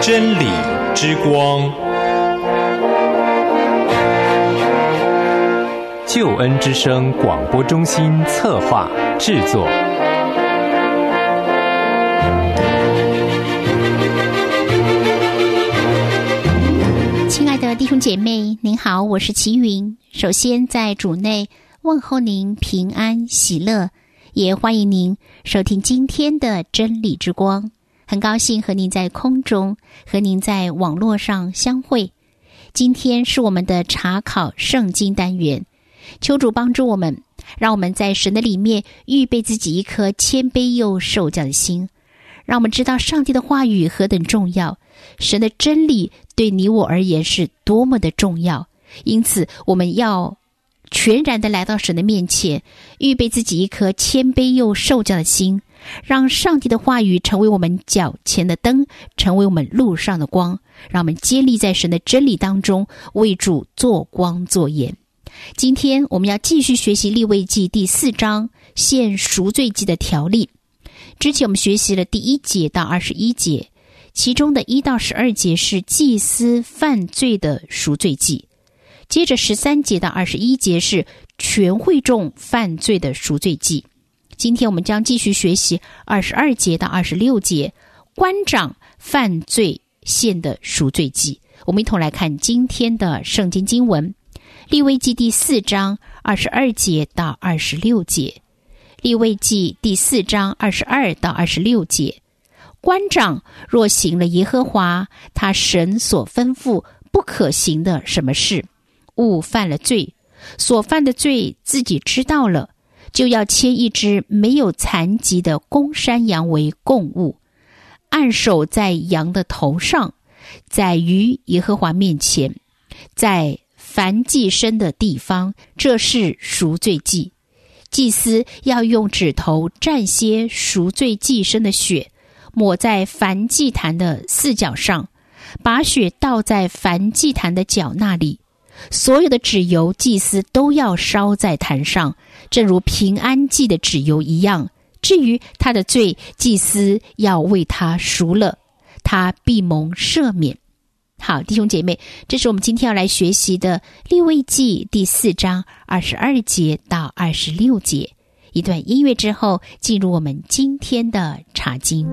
真理之光，救恩之声广播中心策划制作。 亲爱的弟兄姐妹，您好，我是齐云。首先在主内问候您平安喜乐，也欢迎您收听今天的真理之光。很高兴和您在空中，和您在网络上相会。今天是我们的查考圣经单元，求主帮助我们，让我们在神的里面预备自己一颗谦卑又受教的心，让我们知道上帝的话语何等重要，神的真理对你我而言是多么的重要。因此我们要全然的来到神的面前，预备自己一颗谦卑又受教的心，让上帝的话语成为我们脚前的灯，成为我们路上的光，让我们坚立在神的真理当中，为主做光做盐。今天我们要继续学习利未记第4章献赎罪祭的条例。之前我们学习了第1节到21节，其中的1到12节是祭司犯罪的赎罪祭，接着13节到21节是全会众犯罪的赎罪祭。今天我们将继续学习22节到26节官长犯罪献的赎罪祭。我们一同来看今天的圣经经文，利未记第4章22节到26节。利未记第4章22到26节，官长若行了耶和华他神所吩咐不可行的什么事，误犯了罪，所犯的罪自己知道了，就要牵一只没有残疾的公山羊为供物，按手在羊的头上，宰于耶和华面前，在燔祭牲的地方，这是赎罪祭。祭司要用指头蘸些赎罪祭牲的血，抹在燔祭坛的4角上，把血倒在燔祭坛的角那里。所有的脂油祭司都要烧在坛上，正如平安祭的脂油一样。至于他的罪，祭司要为他赎了，他必蒙赦免。好，弟兄姐妹，这是我们今天要来学习的利未记第4章22节到26节。一段音乐之后，进入我们今天的查经。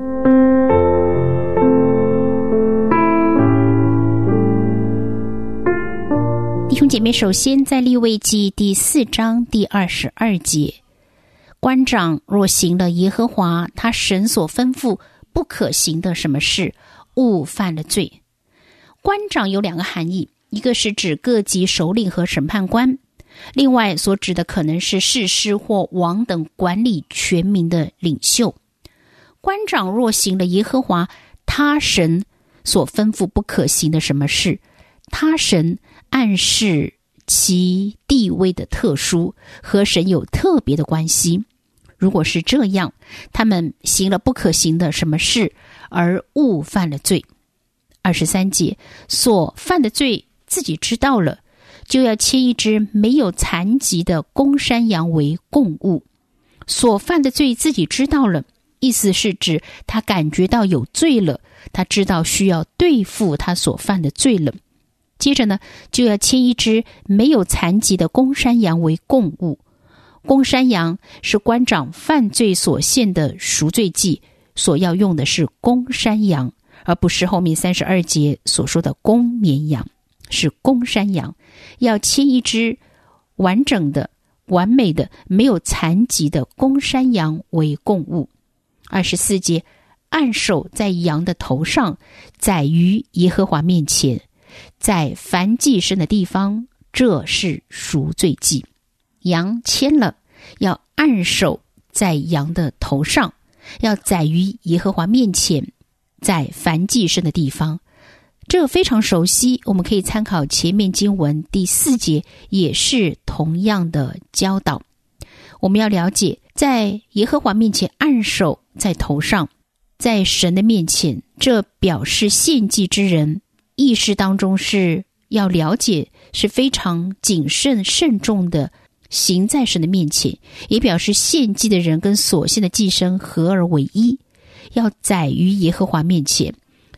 弟兄姐妹，首先在利未记第4章第22节，官长若行了耶和华他神所吩咐不可行的什么事，误犯了罪。官长有2个含义，一个是指各级首领和审判官，另外所指的可能是士师或王等管理全民的领袖。官长若行了耶和华他神所吩咐不可行的什么事，他神暗示其地位的特殊，和神有特别的关系。如果是这样，他们行了不可行的什么事，而误犯了罪。23节，所犯的罪自己知道了，就要牵一只没有残疾的公山羊为供物。所犯的罪自己知道了，意思是指他感觉到有罪了，他知道需要对付他所犯的罪了。接着呢，就要牵一只没有残疾的公山羊为供物。公山羊是官长犯罪所献的赎罪祭，所要用的是公山羊，而不是后面32节所说的公绵羊，是公山羊。要牵一只完整的、完美的、没有残疾的公山羊为供物。24节，按手在羊的头上，宰于耶和华面前，在燔祭牲的地方，这是赎罪祭。羊牵了，要按手在羊的头上，要宰于耶和华面前，在燔祭牲的地方。这个非常熟悉，我们可以参考前面经文第4节，也是同样的教导。我们要了解，在耶和华面前按手在头上，在神的面前，这表示献祭之人意识当中是要了解，是非常谨慎慎重的行在神的面前，也表示献祭的人跟所献的祭牲合而为一，要宰于耶和华面前，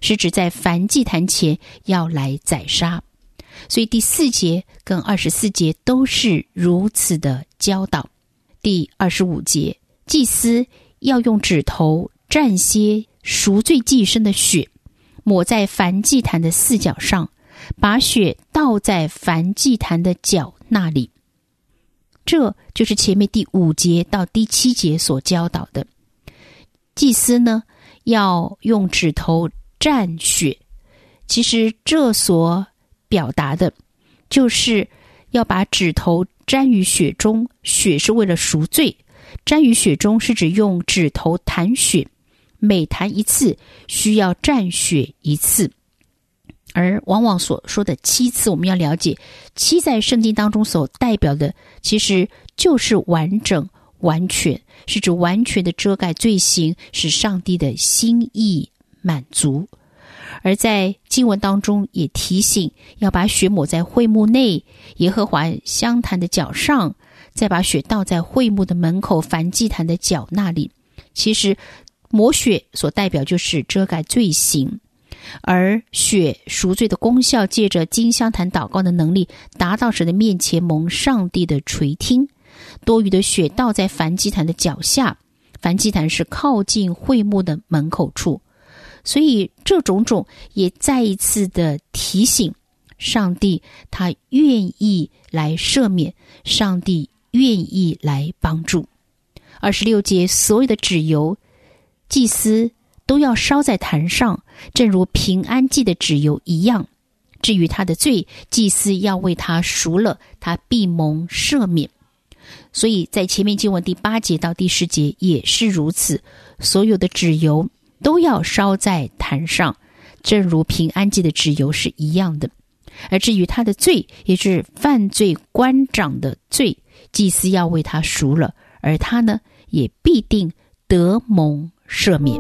是指在燔祭坛前要来宰杀。所以第4节跟24节都是如此的教导。第25节，祭司要用指头蘸些赎罪祭牲的血，抹在燔祭坛的4角上，把血倒在燔祭坛的角那里。这就是前面第5节到第7节所教导的。祭司呢，要用指头蘸血，其实这所表达的就是要把指头沾于血中，血是为了赎罪，沾于血中是指用指头弹血，每弹一次需要蘸血1次。而往往所说的7次，我们要了解7在圣经当中所代表的其实就是完整完全，是指完全的遮盖罪行，使上帝的心意满足。而在经文当中也提醒要把血抹在会幕内耶和华香坛的角上，再把血倒在会幕的门口燔祭坛的角那里。其实抹血所代表就是遮盖罪行，而血赎罪的功效借着金香坛祷告的能力达到神的面前蒙上帝的垂听。多余的血倒在燔祭坛的脚下，燔祭坛是靠近会幕的门口处。所以这种种也再一次的提醒上帝他愿意来赦免，上帝愿意来帮助。26节，所有的脂油祭司都要烧在坛上，正如平安祭的脂油一样。至于他的罪，祭司要为他赎了，他必蒙赦免。所以在前面经文第8节到第10节也是如此，所有的脂油都要烧在坛上，正如平安祭的脂油是一样的。而至于他的罪，也是犯罪官长的罪，祭司要为他赎了，而他呢，也必定得蒙赦免。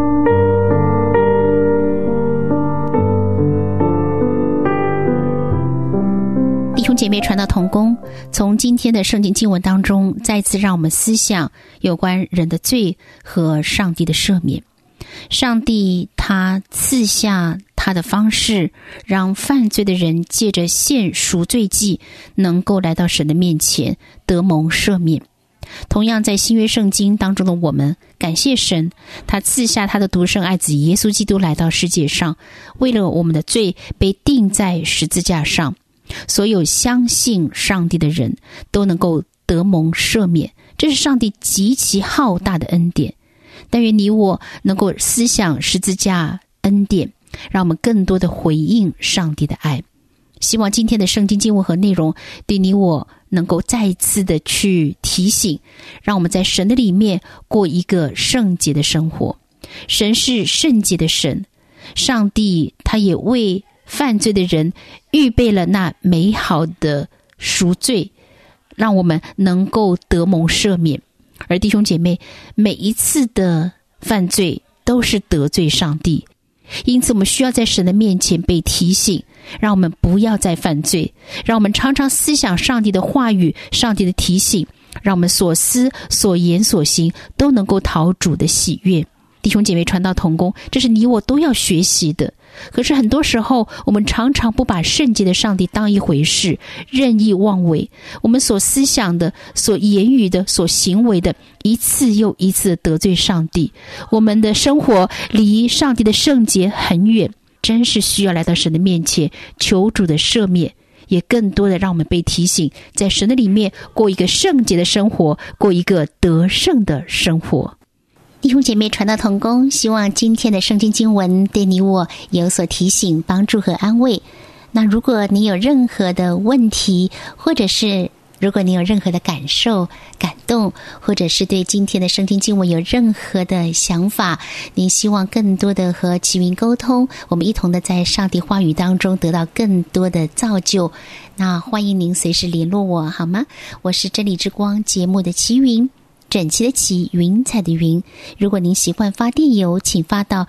弟兄姐妹，传道同工，从今天的圣经经文当中，再次让我们思想有关人的罪和上帝的赦免。上帝他赐下他的方式，让犯罪的人借着献赎罪祭能够来到神的面前得蒙赦免。同样在新约圣经当中的我们，感谢神，他赐下他的独生爱子耶稣基督来到世界上，为了我们的罪被钉在十字架上。所有相信上帝的人都能够得蒙赦免，这是上帝极其浩大的恩典。但愿你我能够思想十字架恩典，让我们更多的回应上帝的爱。希望今天的圣经经文和内容对你我能够再一次的去提醒，让我们在神的里面过一个圣洁的生活。神是圣洁的神，上帝他也为犯罪的人预备了那美好的赎罪，让我们能够得蒙赦免。而弟兄姐妹，每一次的犯罪都是得罪上帝，因此我们需要在神的面前被提醒，让我们不要再犯罪，让我们常常思想上帝的话语，上帝的提醒，让我们所思所言所行都能够讨主的喜悦。弟兄姐妹，传道同工，这是你我都要学习的。可是很多时候我们常常不把圣洁的上帝当一回事，任意妄为，我们所思想的，所言语的，所行为的，一次又一次的得罪上帝，我们的生活离上帝的圣洁很远，真是需要来到神的面前求主的赦免，也更多的让我们被提醒，在神的里面过一个圣洁的生活，过一个得胜的生活。弟兄姐妹，传道同工，希望今天的圣经经文对你我有所提醒、帮助和安慰。那如果你有任何的问题，或者是如果你有任何的感受、感动，或者是对今天的圣经经文有任何的想法，您希望更多的和齐云沟通，我们一同的在上帝话语当中得到更多的造就，那欢迎您随时联络我，好吗？我是真理之光节目的齐云，整齐的齐，云彩的云。如果您习惯发电邮，请发到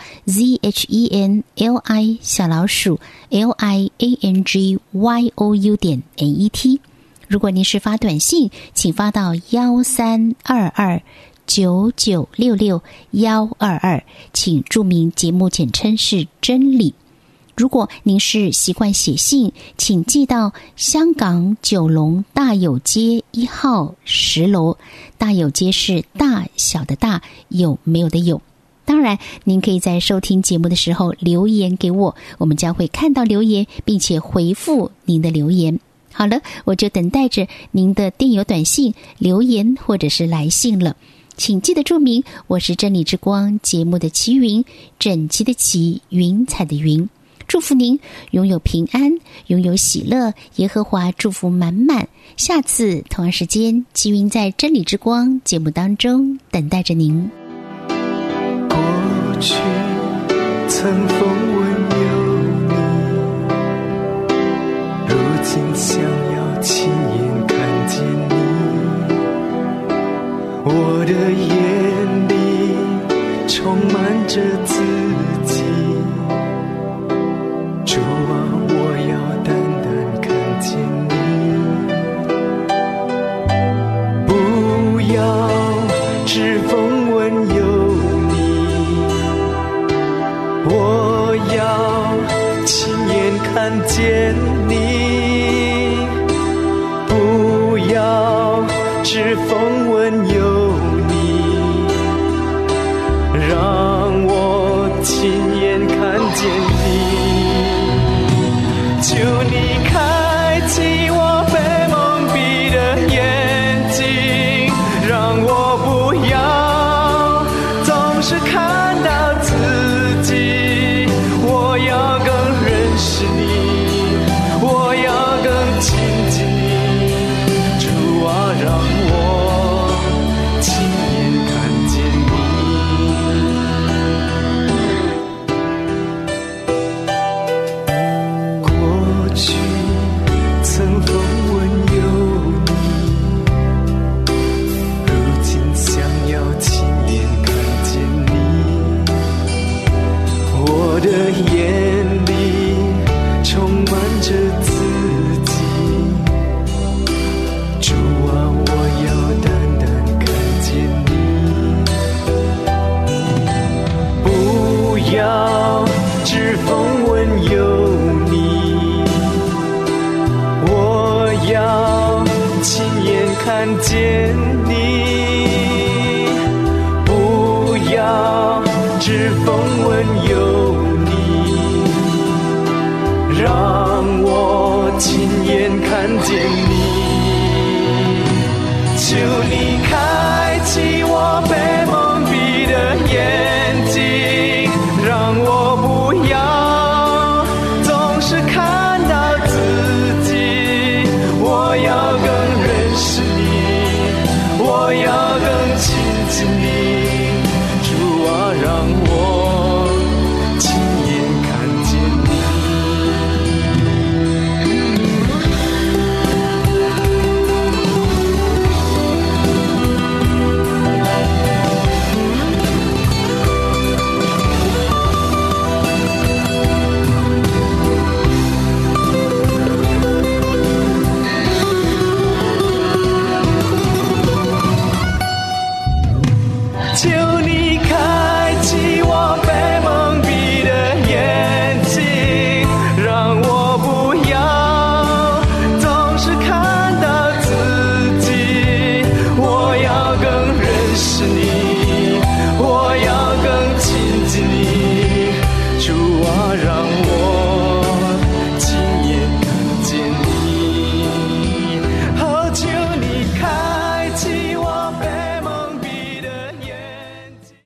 ZHENLI_LIANGYOU.net。如果您是发短信，请发到1322 9966-122，请注明节目简称是真理。如果您是习惯写信，请寄到香港九龙大有街1号10楼，大有街是大小的大，有没有的有。当然您可以在收听节目的时候留言给我，我们将会看到留言并且回复您的留言。好了，我就等待着您的电邮短信留言或者是来信了。请记得注明，我是真理之光节目的齐云，整齐的齐，云彩的云。祝福您拥有平安，拥有喜乐，耶和华祝福满满。下次同样时间，齐云在真理之光节目当中等待着您。 过去曾风闻有你，如今想要亲眼看见你，我的眼里充满着自己，主啊，我要单单看见你，不要只风闻有你，我要亲眼看见你，不要只风闻有你，让我亲眼看见你，求你开启我被蒙蔽的眼睛，让我不要总是看到自己，我要更认识你，我要更亲近你，主啊，让我亲眼看见你。过去曾风闻有你，如今想要亲眼看见你，我的眼里充满着自己，主啊，我要单单看见你，不要只风闻有你，我要亲眼看见你，不要只风闻有你，让我亲眼看见你，求你开启我被